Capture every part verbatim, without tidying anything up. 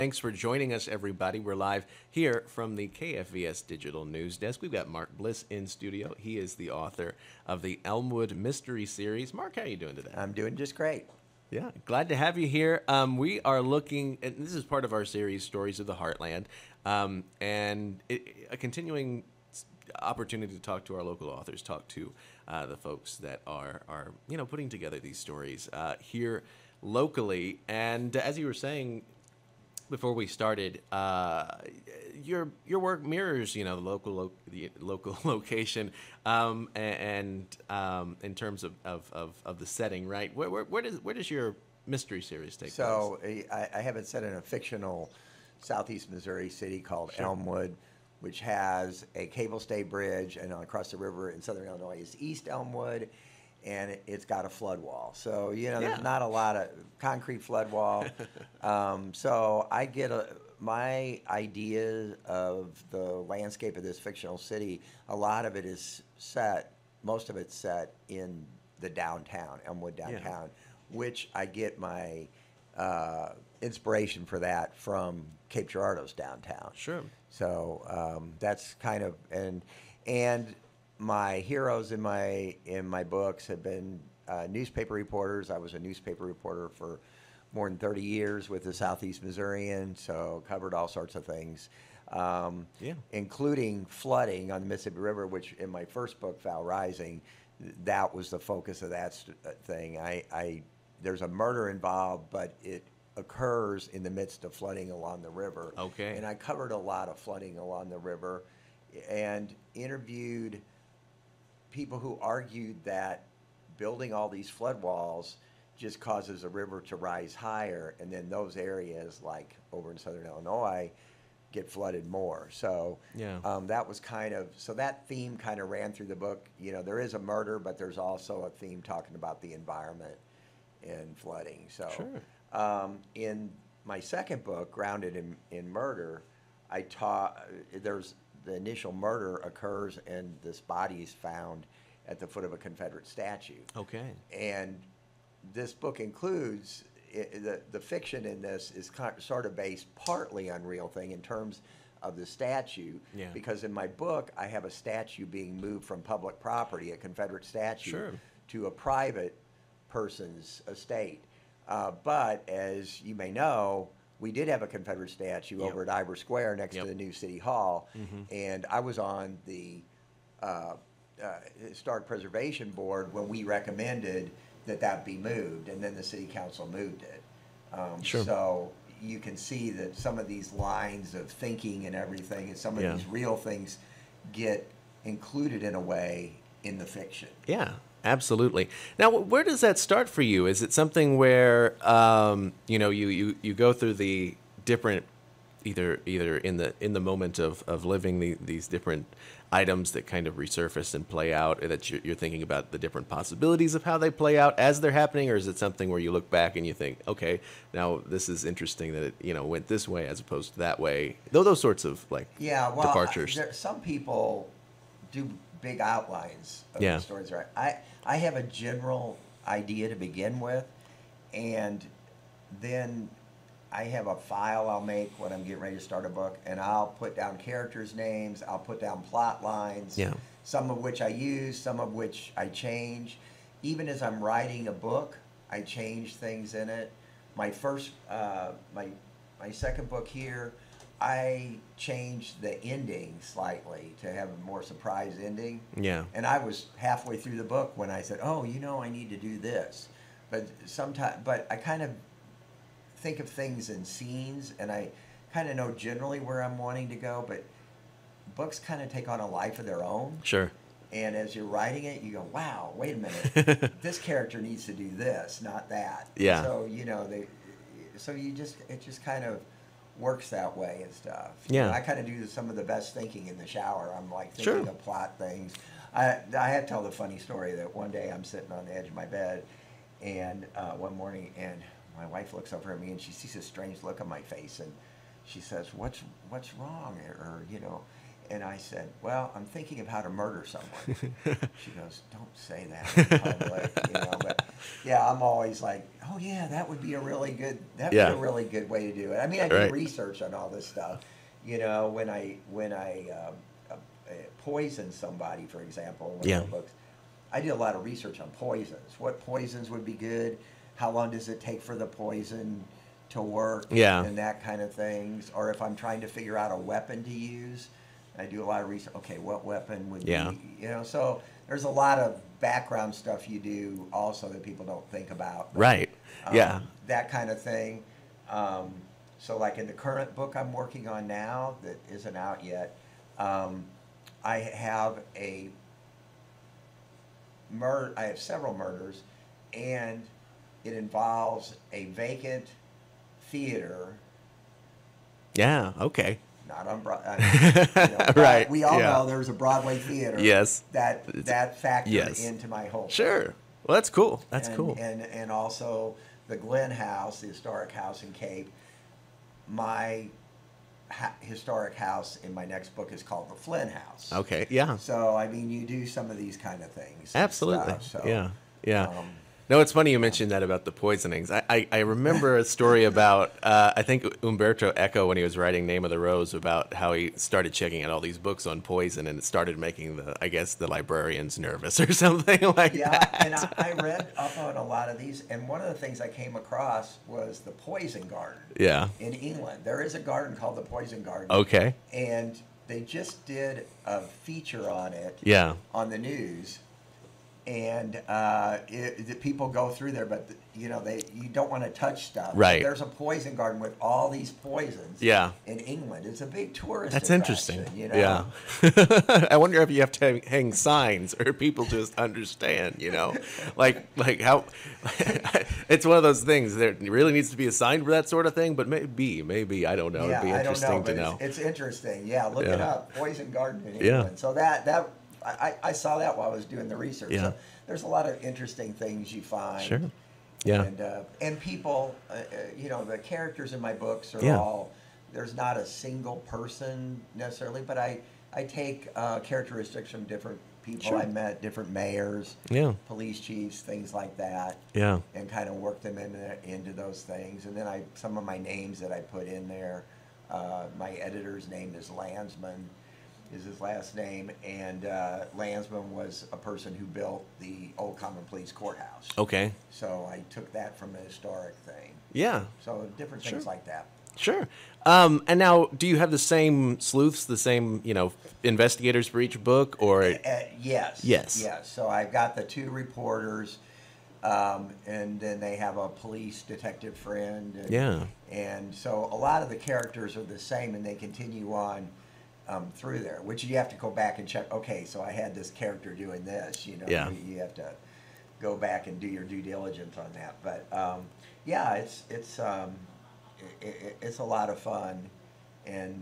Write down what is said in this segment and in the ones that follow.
Thanks for joining us, everybody. We're live here from the K F V S Digital News Desk. We've got Mark Bliss in studio. He is the author of the Elmwood Mystery Series. Mark, how are you doing today? I'm doing just great. Yeah, glad to have you here. Um, we are looking, and this is part of our series, Stories of the Heartland, um, and it, a continuing opportunity to talk to our local authors, talk to uh, the folks that are, are, you know, putting together these stories uh, here locally. And as you were saying before we started, uh, your your work mirrors, you know, the local lo- the local location, um, and um, in terms of, of, of, of the setting, right? Where, where where does where does your mystery series take So place? I, I have it set in a fictional southeast Missouri city called Sure. Elmwood, which has a cable stay bridge, and across the river in southern Illinois is East Elmwood, and it, it's got a flood wall. So you know, Yeah. there's not a lot of concrete flood wall. um, so I get a my idea of the landscape of this fictional city. A lot of it is set. Most of it's set in the downtown, Elmwood Yeah. downtown, which I get my uh, inspiration for that from Cape Girardeau's downtown. Sure. So um, that's kind of and and my heroes in my in my books have been uh, newspaper reporters. I was a newspaper reporter for more than thirty years with the Southeast Missourian, so covered all sorts of things, um, Yeah. including flooding on the Mississippi River, which in my first book, Val Rising, that was the focus of that st- uh, thing. I, I there's a murder involved, but it occurs in the midst of flooding along the river. Okay. And I covered a lot of flooding along the river and interviewed people who argued that building all these flood walls just causes the river to rise higher, and then those areas like over in southern Illinois get flooded more. So Yeah. um, that was kind of, so that theme kind of ran through the book. You know, there is a murder, but there's also a theme talking about the environment and flooding. So Sure. um, in my second book, Grounded in, in Murder, I taught, there's the initial murder occurs and this body is found at the foot of a Confederate statue. Okay. And this book includes I the the fiction in this is kind of, sort of based partly on real thing in terms of the statue. Yeah. Because in my book, I have a statue being moved from public property, a Confederate statue, Sure. to a private person's estate. Uh, but as you may know, we did have a Confederate statue Yep. over at Ivor Square next Yep. to the new city hall, Mhm. and I was on the uh, uh, Historic Preservation Board when we recommended that that be moved, and then the city council moved it. Um, Sure. So you can see that some of these lines of thinking and everything, and some of Yeah. these real things get included in a way in the fiction. Yeah, absolutely. Now, wh- where does that start for you? Is it something where um, you know you, you, you go through the different either either in the in the moment of, of living the, these different items that kind of resurface and play out, or that you're, you're thinking about the different possibilities of how they play out as they're happening, or is it something where you look back and you think, okay, now this is interesting that it you know went this way as opposed to that way? Though those sorts of like Yeah, well, departures. There, some people do big outlines of Yeah. the stories. Right? I I have a general idea to begin with, and then I have a file I'll make when I'm getting ready to start a book, and I'll put down characters' names. I'll put down plot lines. Yeah. Some of which I use, some of which I change. Even as I'm writing a book, I change things in it. My first, uh, my my second book here, I changed the ending slightly to have a more surprise ending. Yeah. And I was halfway through the book when I said, "Oh, you know, I need to do this." But sometimes, but I kind of think of things in scenes, and I kind of know generally where I'm wanting to go. But books kind of take on a life of their own. Sure. And as you're writing it, you go, "Wow, wait a minute, this character needs to do this, not that." Yeah. So you know, they, so you just it just kind of works that way and stuff. You Yeah. know, I kind of do some of the best thinking in the shower. I'm like Sure. thinking of plot things. I I had to tell the funny story that one day I'm sitting on the edge of my bed, and uh, one morning, and my wife looks over at me and she sees a strange look on my face, and she says, "What's what's wrong?" Or you know. and I said, well, I'm thinking of how to murder someone. She goes, don't say that in public, you know. But yeah, I'm always like, oh yeah, that would be a really good, that'd Yeah. be a really good way to do it. I mean, I do Right. research on all this stuff. You know, when I when I um, uh, uh, poison somebody, for example, in one Yeah. of my books, I did a lot of research on poisons. What poisons would be good? How long does it take for the poison to work? Yeah. And that kind of things. Or if I'm trying to figure out a weapon to use, I do a lot of research. Okay, what weapon would Yeah. be, you know, so there's a lot of background stuff you do also that people don't think about. But, Right. um, Yeah. That kind of thing. Um, so like in the current book I'm working on now that isn't out yet, um, I have a murder, I have several murders, and it involves a vacant theater, Yeah. Okay. not on Broadway. You know, Right, We all yeah. know there's a Broadway theater. Yes. That that factored Yes. into my whole. Sure. Well, that's cool. That's and, cool. And and also the Glen House, the historic house in Cape. My ha- historic house in my next book is called the Flynn House. Okay. Yeah. So I mean, you do some of these kind of things. and Absolutely. stuff, so, Yeah. Yeah. um, No, it's funny you mentioned that about the poisonings. I, I, I remember a story about, uh, I think Umberto Eco, when he was writing Name of the Rose, about how he started checking out all these books on poison, and it started making the, I guess, the librarians nervous or something like Yeah, that. and I, I read up on a lot of these, and one of the things I came across was the Poison Garden Yeah. in England. There is a garden called the Poison Garden. Okay. And they just did a feature on it Yeah. on the news, and uh, it, the people go through there, but you know they you don't want to touch stuff. Right. There's a poison garden with all these poisons. Yeah. In England, it's a big tourist. That's attraction, interesting. You know? Yeah. I wonder if you have to hang, hang signs or people just understand, you know, like like how it's one of those things. There really needs to be a sign for that sort of thing, but maybe, maybe I don't know. Yeah, It'd be I don't interesting know, to but know. It's, it's interesting. Yeah, look it Yeah. up. Poison garden in Yeah. England. So that that I, I saw that while I was doing the research. Yeah. So there's a lot of interesting things you find. Sure. Yeah. And uh, and people, uh, uh, you know, the characters in my books are Yeah. all. There's not a single person necessarily, but I I take uh, characteristics from different people Sure. I met, different mayors, Yeah. police chiefs, things like that, Yeah. and kind of work them into into those things. And then I some of my names that I put in there. Uh, my editor's name is Landsman, is his last name, and uh, Landsman was a person who built the Old Common Police Courthouse. Okay. So I took that from a historic thing. Yeah. So different things Sure. like that. Sure. Um, and now, do you have the same sleuths, the same, you know, investigators for each book, or? Uh, yes. Yes. Yes. So I've got the two reporters, um, and then they have a police detective friend. And, Yeah. And so a lot of the characters are the same, and they continue on um, through there, which you have to go back and check. Okay, so I had this character doing this. You know, Yeah. you, you have to go back and do your due diligence on that. But um, yeah, it's it's um, it, it, it's a lot of fun, and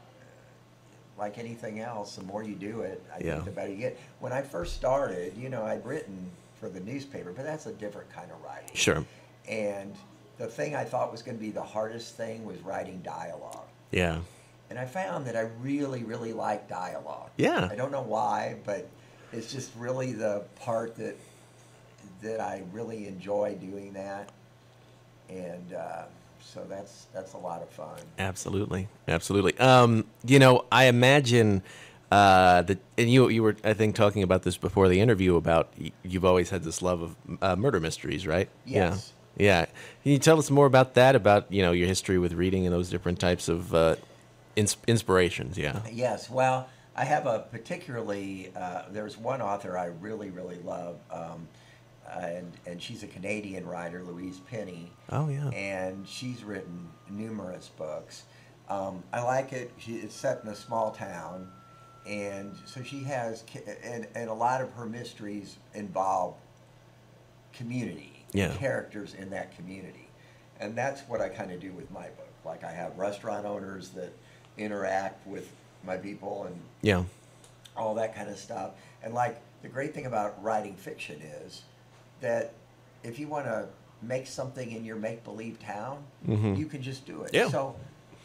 like anything else, the more you do it, I Yeah. think the better you get. When I first started, you know, I'd written for the newspaper, but that's a different kind of writing. Sure. And the thing I thought was going to be the hardest thing was writing dialogue. Yeah. And I found that I really, really like dialogue. Yeah. I don't know why, but it's just really the part that that I really enjoy doing that. And uh, so that's that's a lot of fun. Absolutely, absolutely. Um, you know, I imagine uh, that, and you you were, I think, talking about this before the interview about y- you've always had this love of uh, murder mysteries, right? Yes. Yeah. Yeah. Can you tell us more about that? About you know your history with reading and those different types of uh, ins- inspirations? Yeah. Yes, well, I have a particularly, uh, there's one author I really, really love, um, and, and she's a Canadian writer, Louise Penny. Oh yeah. And she's written numerous books. Um, I like it. She, it's set in a small town, and so she has, ca- and, and a lot of her mysteries involve community, Yeah. characters in that community. And that's what I kind of do with my book. Like I have restaurant owners that interact with my people and Yeah. all that kind of stuff. And like the great thing about writing fiction is that if you want to make something in your make-believe town, Mhm. you can just do it. Yeah. So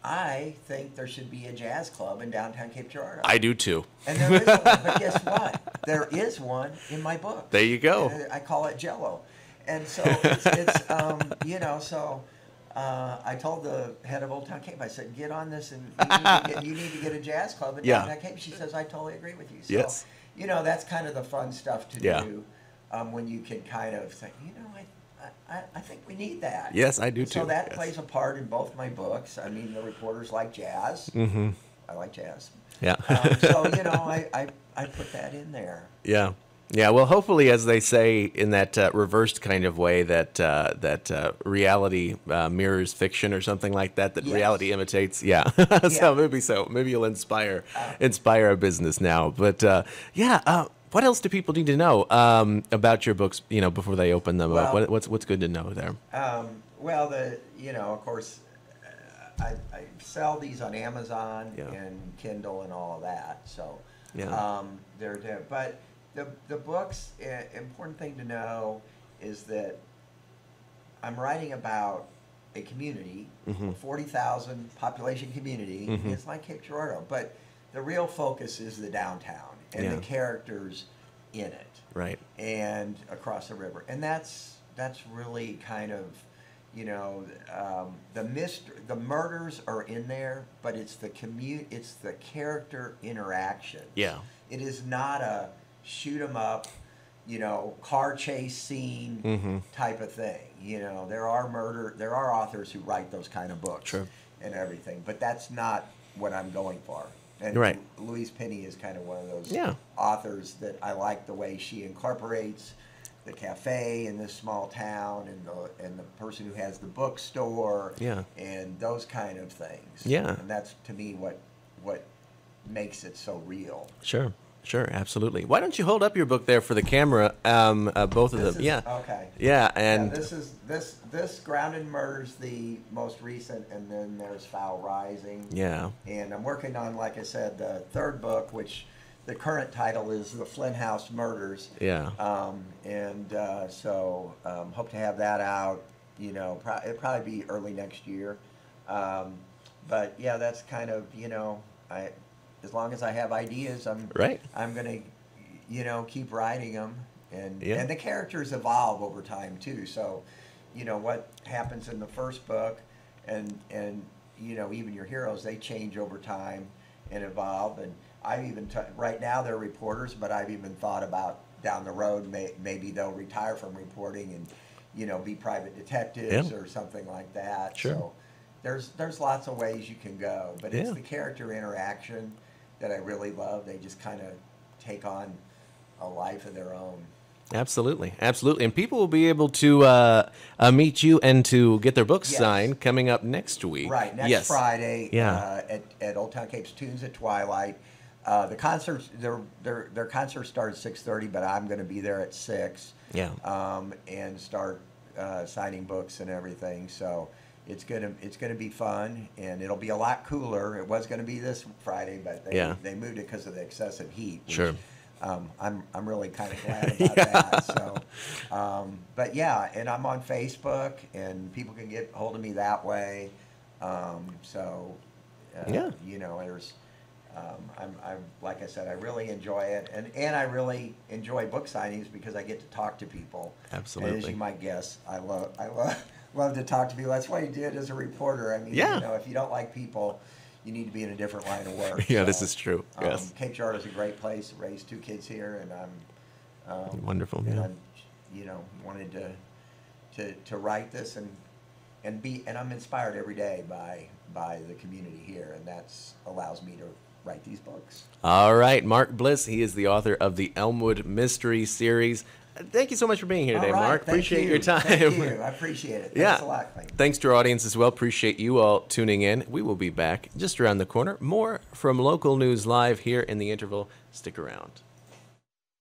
I think there should be a jazz club in downtown Cape Girardeau. I do too. And there is one, but guess what? There is one in my book. There you go. And I call it Jello. And so it's, it's um, you know, so uh, I told the head of Old Town Cape, I said, get on this and you need to get, you need to get a jazz club in Yeah. downtown Cape. She says, I totally agree with you. So, Yes. you know, that's kind of the fun stuff to Yeah. do um, when you can kind of think, you know, I, I, I think we need that. Yes, I do And so too. that Yes. plays a part in both my books. I mean, the reporters like jazz. Mm-hmm. I like jazz. Yeah. Um, so, you know, I, I, I put that in there. Yeah. Yeah, well, hopefully, as they say in that uh, reversed kind of way, that uh, that uh, reality uh, mirrors fiction or something like that. That Yes. reality imitates. Yeah. Yeah. So maybe so. Maybe you'll inspire Uh, inspire a business now. But uh, yeah, uh, what else do people need to know um, about your books? You know, before they open them Well- up, what, what's what's good to know there? Um, well, the you know, of course, uh, I, I sell these on Amazon Yeah. and Kindle and all of that. So, Yeah. um, they're there. But the the books, uh, important thing to know is that I'm writing about a community, Mhm. a forty thousand population community. Mhm. It's like Cape Girardeau, but the real focus is the downtown and Yeah. the characters in it Right. and across the river, and that's that's really kind of, you know, um, the mystery. The murders are in there, but it's the commu- It's the character interaction. Yeah. It is not a shoot 'em up, you know, car chase scene Mhm. type of thing. You know, there are murder. There are authors who write those kind of books Sure. and everything, but that's not what I'm going for. And Right. Louise Penny is kind of one of those Yeah. authors that I like the way she incorporates the cafe in this small town and the and the person who has the bookstore Yeah. and those kind of things. Yeah. And that's to me what what makes it so real. Sure. Sure. Absolutely. Why don't you hold up your book there for the camera? Um, uh, both of This them. is- Yeah. Okay. Yeah. And yeah, this is this this Grounded Murders, the most recent, and then there's Foul Rising. yeah. And I'm working on, like I said, the third book, which the current title is The Flint House Murders. Yeah. Um, and uh, so um, hope to have that out. You know, pro- it'll probably be early next year. Um, but yeah, that's kind of, you know, I as long as I have ideas, I'm Right. I'm gonna, you know, keep writing them, and Yeah. and the characters evolve over time too. So, you know, what happens in the first book, and and you know, even your heroes, they change over time and evolve. And I've even t- right now they're reporters, but I've even thought about down the road may- maybe they'll retire from reporting and, you know, be private detectives Yeah. or something like that. Sure. So there's there's lots of ways you can go, but it's Yeah. the character interaction that I really love. They just kind of take on a life of their own. Absolutely, absolutely, and people will be able to uh, uh, meet you and to get their books Yes. signed coming up next week. Right, next yes. Friday Yeah. uh, at, at Old Town Cape's Tunes at Twilight. Uh, the concerts, their their their concert starts at six thirty, but I'm going to be there at six. Yeah. Um, and start uh, signing books and everything. So it's gonna it's gonna be fun, and it'll be a lot cooler. It was going to be this Friday, but they Yeah. they moved it because of the excessive heat. Which, Sure. Um, I'm I'm really kind of glad about Yeah. that. So, um, but yeah, and I'm on Facebook, and people can get hold of me that way. Um, so, uh, Yeah. you know, there's, um, I'm, I'm like I said, I really enjoy it, and and I really enjoy book signings because I get to talk to people. And as Absolutely. you might guess, I love I love love to talk to people. That's what I did as a reporter. I mean, Yeah. you know, if you don't like people, you need to be in a different line of work. Yeah, So, this is true. um, Yes. Cape Girardeau is a great place. Raised two kids here, and I'm um, Wonderful, And yeah. I'm, you know, wanted to to to write this and and be and I'm inspired every day by by the community here, and that's allows me to write these books. All right, Mark Bliss. He is the author of the Elmwood Mystery Series. Thank you so much for being here today, All right, Mark. thank Appreciate you. your time. Thank you. I appreciate it. Thanks Yeah. a lot, Clayton. Thanks to our audience as well. Appreciate you all tuning in. We will be back just around the corner. More from Local News Live here in the interval. Stick around.